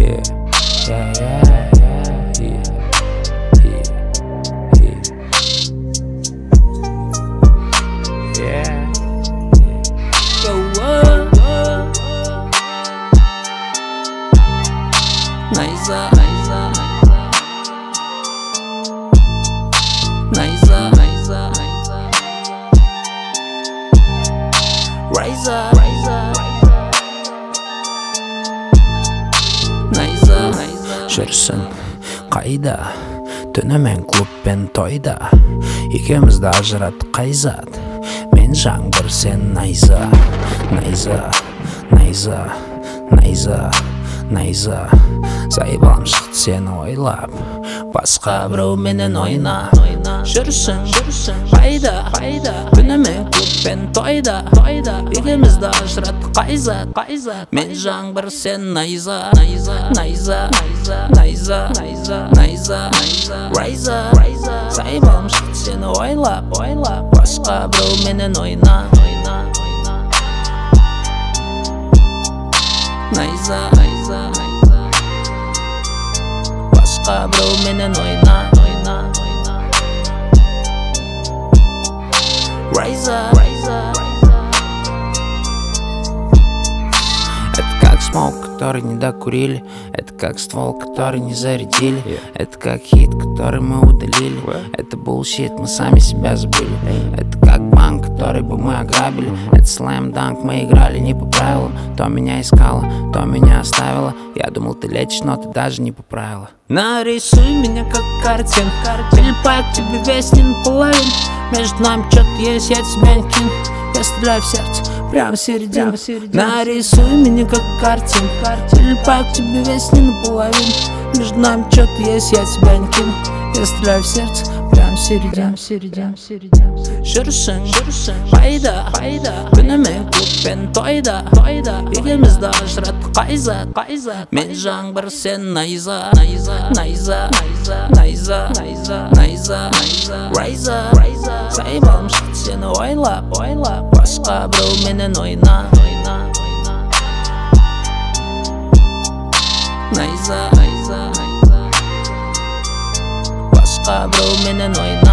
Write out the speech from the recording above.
Yeah, yeah, yeah, yeah, yeah, yeah, yeah. Найза, найза, найза, найза, Райза, найза, Жүрсің қайда, түнімен клуб пен тойда, екеумізді ажырат қай зат? Мен жаңбыр, сен найза, найза, найза, найза, найза. Сайбалым шықты сені ойлап, басқа біреуменен ойна. Жүрсің қайда, түнімен клуб пен тойда, екеумізді ажырат қай зат? Мен жаңбыр, сен найза, найза, найза, найза, Райза. Сайбалым шықты сені ойлап, басқа біреуменен ойна. Найза, басқа біреуменен ойна. Райза. Это как смог, который не докурили. Это как ствол, который не зарядили. Это как хит, который мы удалили. Это bullshit, мы сами себя забыли. Это как банк, который бы мы ограбили. Это слэм-данк, мы играли не по правилам. То меня искала, то меня оставила. Я думал, ты лечишь, но ты даже не поправила. Нарисуй меня как картин, прилипаю к тебе весь не наполовину. Между нами что-то есть, я тебя не кину. Я стреляю в сердце, прямо в середину. Нарисуй меня как картин, прилипаю к тебе весь не наполовину. Между нами что-то есть, я тебя не кину. Я стреляю в сердце, прямо в середину. Жүрсің қайда, түнімен клуб пен тойда, екеумізді ажырат қай зат? Мен жаңбыр, сен найза, найза, Райза. Сайбалым шықты сені ойлап, басқа біреуменен ойна. Найза, басқа біреуменен ойна.